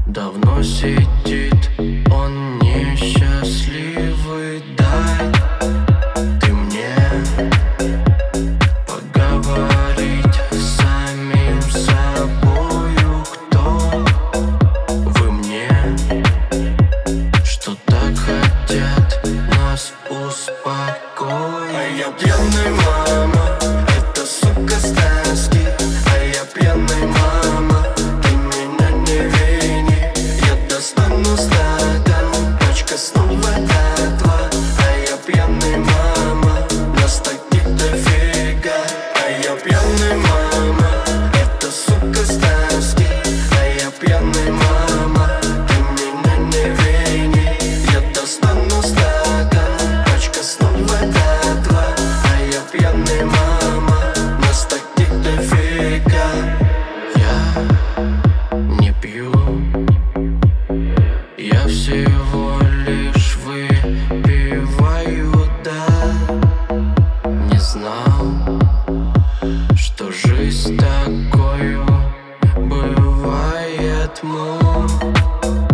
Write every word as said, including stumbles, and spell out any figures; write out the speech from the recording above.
Давно сидит он несчастливый, дай ты мне поговорить с самим собою. Кто вы мне, что так хотят нас успокоить? А я пьяный, мама, это сука Стэнски. А я пьяный, мама, ты меня не вини. Я достану стакан, пачка снова дотла. А я пьяный, мама, нас таких дофига. А я пьяный, мама, это сука Стэнски. А я пьяный, мама, ты меня не вини. Я достану стакан, пачка снова дотла. А я пьяный, мама, нас таких дофига. Я не пью, я всего лишь выпиваю, да. Не знал, что жизнь такою бывает, мол.